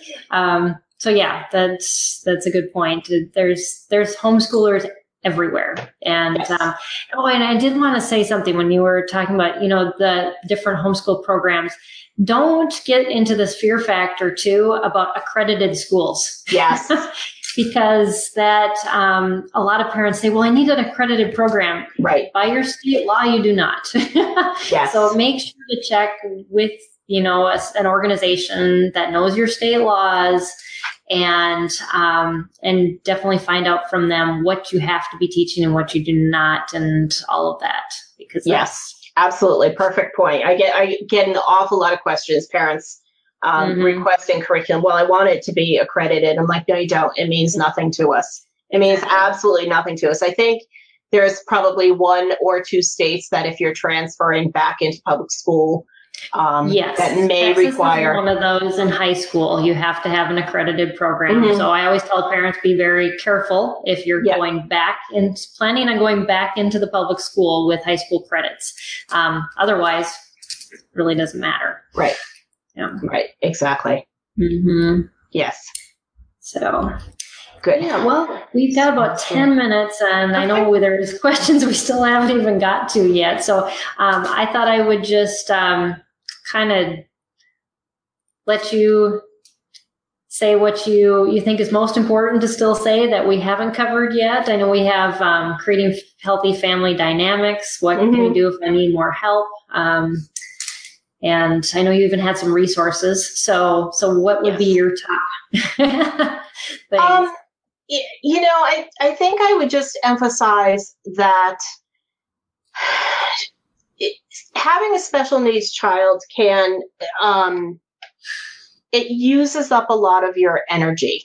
So yeah, that's a good point. There's homeschoolers everywhere. And, and I did want to say something when you were talking about, the different homeschool programs. Don't get into this fear factor too about accredited schools. Yes. Because that, a lot of parents say, well, I need an accredited program. Right. By your state law, you do not. Yes. So make sure to check with, an organization that knows your state laws, and definitely find out from them what you have to be teaching and what you do not, and all of that. Because yes, absolutely. Perfect point. I get an awful lot of questions, parents requesting curriculum. Well, I want it to be accredited. I'm like, no, you don't. It means nothing to us. It means absolutely nothing to us. I think there's probably 1 or 2 states that if you're transferring back into public school, yes, that may Texas require is one of those. In high school, you have to have an accredited program. Mhm. So I always tell parents, be very careful if you're Yeah. going back and planning on going back into the public school with high school credits. Otherwise, it really doesn't matter. Right. Yeah. Right. Exactly. Mm-hmm. Yes. So Good. yeah, well, we've got about 10 minutes, and I know there's questions we still haven't even got to yet. So I thought I would just kind of let you say what you think is most important to still say that we haven't covered yet. I know we have creating healthy family dynamics. What can we do if I need more help? And I know you even had some resources. So what would be your top things? I think I would just emphasize that having a special needs child can, it uses up a lot of your energy.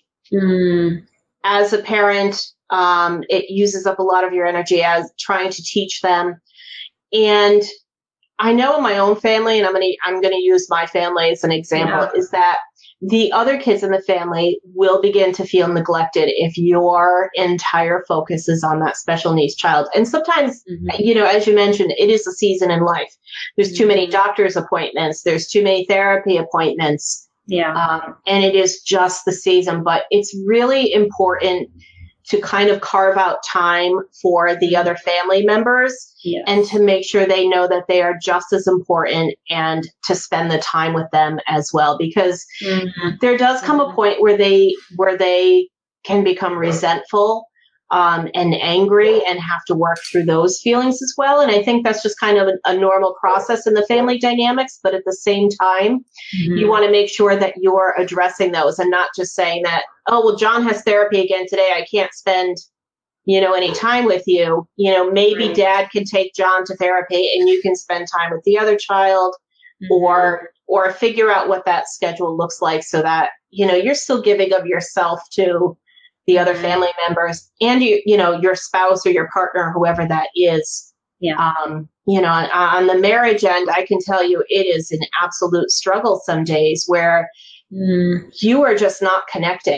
As a parent, it uses up a lot of your energy as trying to teach them. And I know in my own family, and I'm going to use my family as an example, is that the other kids in the family will begin to feel neglected if your entire focus is on that special needs child. And sometimes, as you mentioned, it is a season in life. There's too many doctor's appointments. There's too many therapy appointments. And it is just the season. But it's really important to kind of carve out time for the other family members and to make sure they know that they are just as important and to spend the time with them as well. Because there does come a point where they can become resentful and angry and have to work through those feelings as well. And I think that's just kind of a normal process in the family dynamics. But at the same time, you want to make sure that you're addressing those and not just saying that, oh, well, John has therapy again today. I can't spend, any time with you. Maybe dad can take John to therapy and you can spend time with the other child or figure out what that schedule looks like so that, you're still giving of yourself to the other family members and your spouse or your partner, whoever that is. On the marriage end, I can tell you it is an absolute struggle some days where you are just not connecting.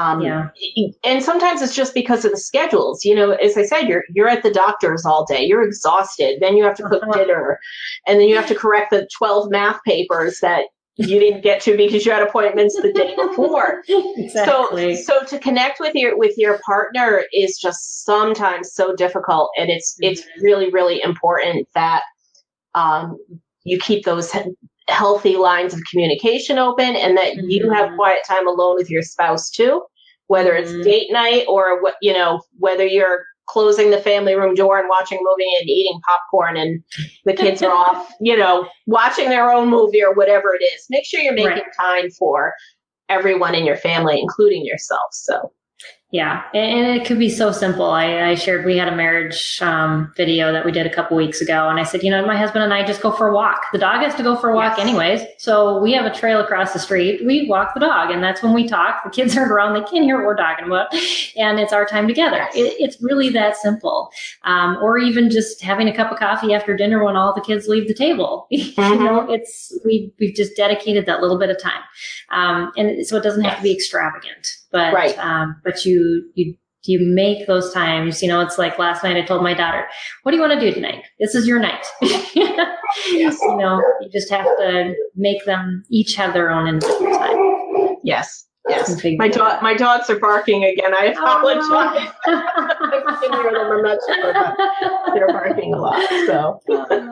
And sometimes it's just because of the schedules. As I said, you're at the doctor's all day. You're exhausted. Then you have to cook dinner, and then you have to correct the 12 math papers that you didn't get to because you had appointments the day before. Exactly. So to connect with your partner is just sometimes so difficult, and it's really, really important that you keep those healthy lines of communication open, and that you have quiet time alone with your spouse too, whether it's date night or whether you're closing the family room door and watching a movie and eating popcorn and the kids are off, watching their own movie or whatever it is. Make sure you're making time for everyone in your family, including yourself. So. Yeah, and it could be so simple. I shared we had a marriage video that we did a couple weeks ago, and I said, my husband and I just go for a walk. The dog has to go for a walk anyways, so we have a trail across the street. We walk the dog, and that's when we talk. The kids aren't around; they can't hear what we're talking about, and it's our time together. It's really that simple. Or even just having a cup of coffee after dinner when all the kids leave the table. We've just dedicated that little bit of time, and so it doesn't have to be extravagant. But you make those times, it's like last night I told my daughter, what do you want to do tonight? This is your night. You just have to make them each have their own individual time. Yes. My dogs are barking again. I apologize. I can hear them. I'm not sure, but they're barking a lot. So,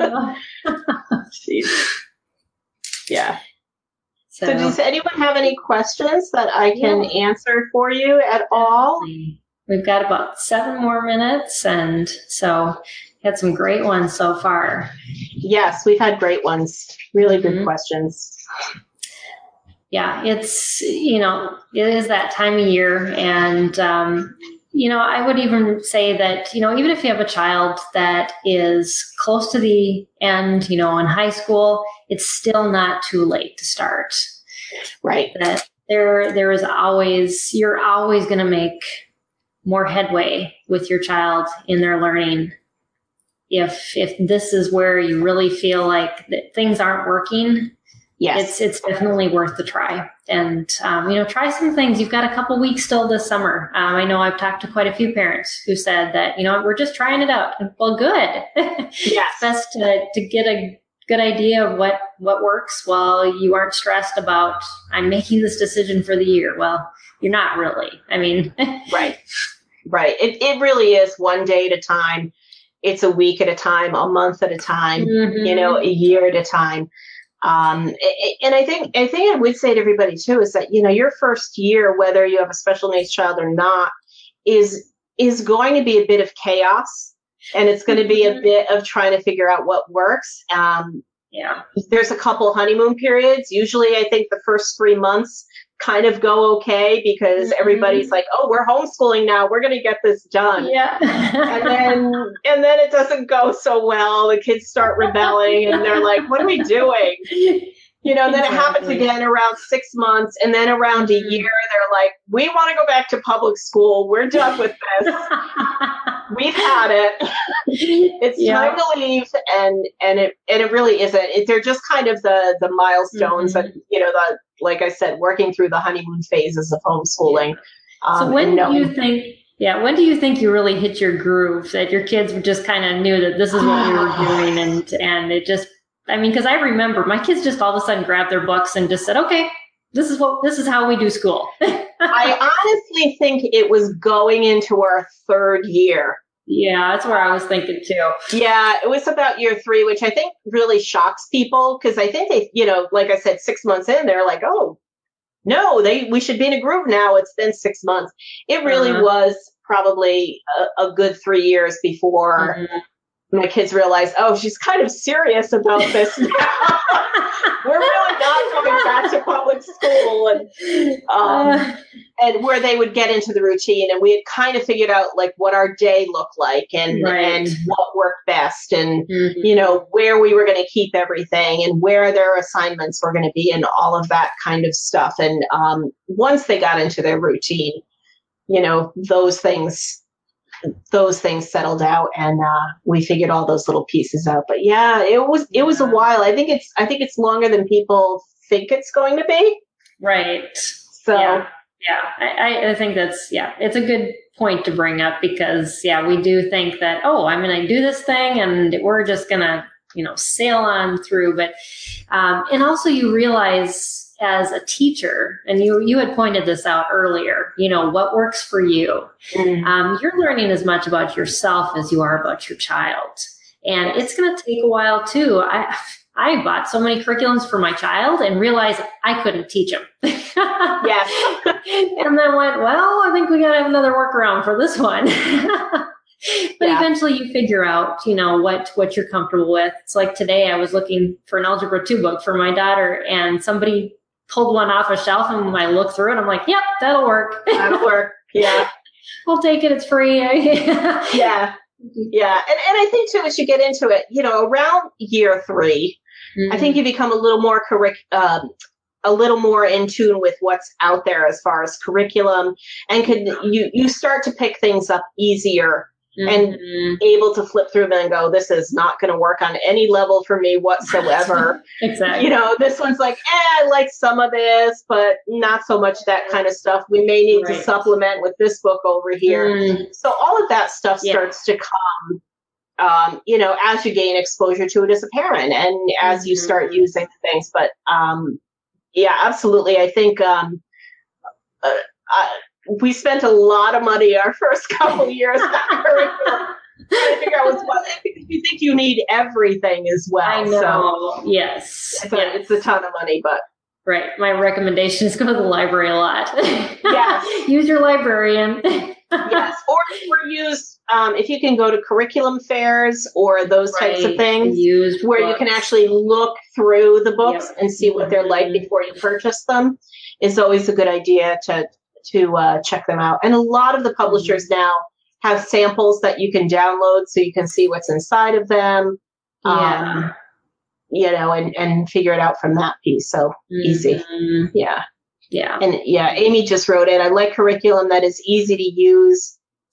yeah. So does anyone have any questions that I can answer for you at all? We've got about 7 more minutes, and so had some great ones so far. Yes, we've had great ones. Really good questions. Yeah, it's, it is that time of year, and, I would even say that, even if you have a child that is close to the end, in high school, it's still not too late to start. Right. That there is always, you're always going to make more headway with your child in their learning. If this is where you really feel like that things aren't working, yes, it's definitely worth the try. And, try some things. You've got a couple weeks still this summer. I know I've talked to quite a few parents who said that, we're just trying it out. Well, good. yes. Best to get a good idea of what works while you aren't stressed about, I'm making this decision for the year. Well, you're not really. I mean, right. It really is one day at a time. It's a week at a time, a month at a time, a year at a time. And I think I would say to everybody too is that, your first year, whether you have a special needs child or not, is going to be a bit of chaos, and it's going to be a bit of trying to figure out what works. There's a couple honeymoon periods. Usually I think the first 3 months kind of go okay because everybody's like, oh, we're homeschooling now, we're going to get this done. Yeah. and then it doesn't go so well. The kids start rebelling and they're like, what are we doing? Then it happens again around 6 months, and then around a year they're like, we want to go back to public school, we're done with this. We've had it. It's time to leave. And it really isn't. They're just kind of the milestones that, like I said, working through the honeymoon phases of homeschooling. So when do you think you really hit your groove, that your kids just kind of knew that this is what we were doing, and it just, because I remember my kids just all of a sudden grabbed their books and just said, okay, this is how we do school. I honestly think it was going into our third year. Yeah, that's where I was thinking too. Yeah, it was about year 3, which I think really shocks people, because I think they, like I said, 6 months in, they're like, oh, no, we should be in a groove now. It's been 6 months. It really was probably a good 3 years before my kids realized, oh, she's kind of serious about this now. We're really not going back to public school, and where they would get into the routine, and we had kind of figured out like what our day looked like and what worked best, and where we were going to keep everything and where their assignments were going to be and all of that kind of stuff. And once they got into their routine, those things settled out, and we figured all those little pieces out. But yeah, it was a while. I think it's longer than people think it's going to be. Right. So I think that's, it's a good point to bring up, because we do think that, oh, I'm going to do this thing and we're just going to, sail on through. But, and also you realize as a teacher, and you had pointed this out earlier, what works for you. You're learning as much about yourself as you are about your child. And it's going to take a while too. I bought so many curriculums for my child and realized I couldn't teach them. Yes. And then went, well, I think we got to have another workaround for this one. But eventually you figure out, what you're comfortable with. It's like today I was looking for an Algebra 2 book for my daughter, and somebody pulled one off a shelf, and I looked through it. I'm like, yep, that'll work. That'll work. Yeah. We'll take it. It's free. Yeah. Yeah. And I think too, as you get into it, around year 3, I think you become a little more in tune with what's out there as far as curriculum, and you start to pick things up easier and able to flip through them and go, this is not going to work on any level for me whatsoever. Exactly. This one's like, I like some of this, but not so much that kind of stuff. We may need to supplement with this book over here. So all of that stuff starts to come, as you gain exposure to it as a parent and as you start using things. But absolutely. I think we spent a lot of money our first couple of years trying to figure out because you think you need everything as well. I know. So yes. It's a ton of money, but. Right. My recommendation is go to the library a lot. Yes. Use your librarian. Yes. Or use, if you can go to curriculum fairs or those types of things, where you can actually look through the books and see what they're like before you purchase them, is always a good idea to check them out. And a lot of the publishers now have samples that you can download so you can see what's inside of them. And figure it out from that piece. So easy. Yeah. Yeah. And Amy just wrote it. I like curriculum that is easy to use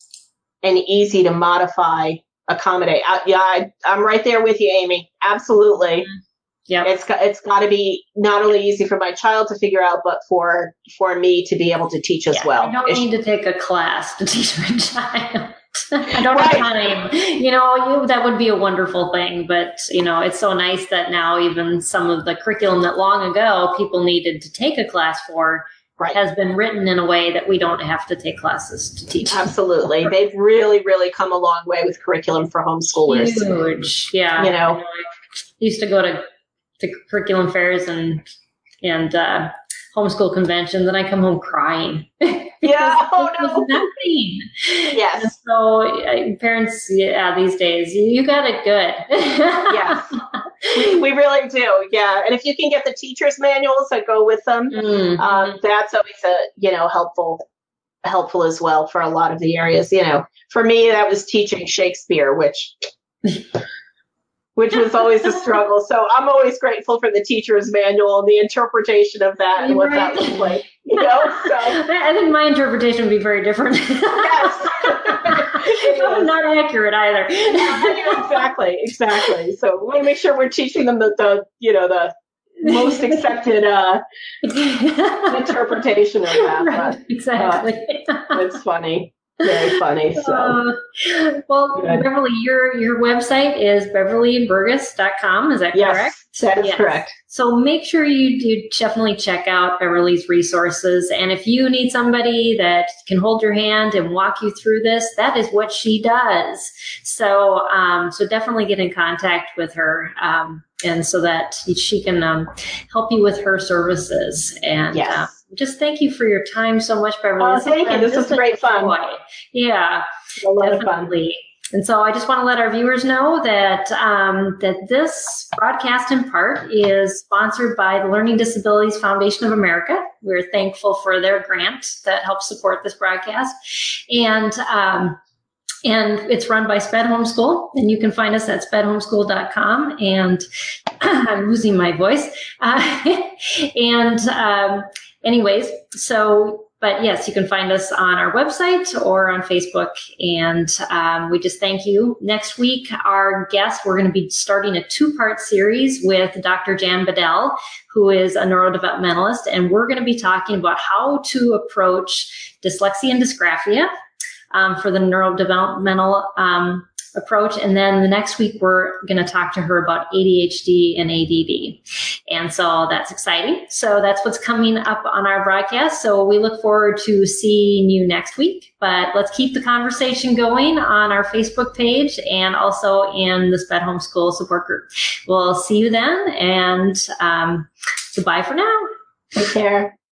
and easy to modify, accommodate. I'm right there with you, Amy. Absolutely. Yeah, it's got to be not only easy for my child to figure out, but for me to be able to teach as well. I don't need to take a class to teach my child. I don't have time. That would be a wonderful thing, but it's so nice that now even some of the curriculum that long ago people needed to take a class for has been written in a way that we don't have to take classes to teach. Absolutely. They've really, really come a long way with curriculum for homeschoolers. Huge. Yeah. I used to go to curriculum fairs and homeschool conventions, and I come home crying. Yeah. Oh no. Nothing. Yes. And so parents, these days you got it good. Yes. We really do. Yeah. And if you can get the teacher's manuals that go with them, that's always helpful as well for a lot of the areas. For me, that was teaching Shakespeare, which was always a struggle. So I'm always grateful for the teacher's manual and the interpretation of that and what that looks like. So I think my interpretation would be very different. Yes. Not accurate either. Exactly. So we want to make sure we're teaching them the most accepted interpretation of that. Right, but, exactly. It's funny. Very funny. So, Beverly, your website is beverlyburgess.com. Is that correct? Yes, that is correct. So make sure you do definitely check out Beverly's resources. And if you need somebody that can hold your hand and walk you through this, that is what she does. So, so definitely get in contact with her. And so that she can help you with her services. And just thank you for your time so much, Beverly. Thank you. This was great fun. Yeah, a lot of fun. And so I just want to let our viewers know that that this broadcast in part is sponsored by the Learning Disabilities Foundation of America. We're thankful for their grant that helps support this broadcast. And it's run by Sped Homeschool, and you can find us at spedhomeschool.com. And I'm losing my voice. Anyways, but yes, you can find us on our website or on Facebook. And we just thank you. Next week, our guest, we're going to be starting a 2-part series with Dr. Jan Bedell, who is a neurodevelopmentalist. And we're going to be talking about how to approach dyslexia and dysgraphia for the neurodevelopmental approach. And then the next week, we're going to talk to her about ADHD and ADD. And so that's exciting. So that's what's coming up on our broadcast. So we look forward to seeing you next week. But let's keep the conversation going on our Facebook page and also in the Sped Homeschool support group. We'll see you then. And goodbye for now. Take care.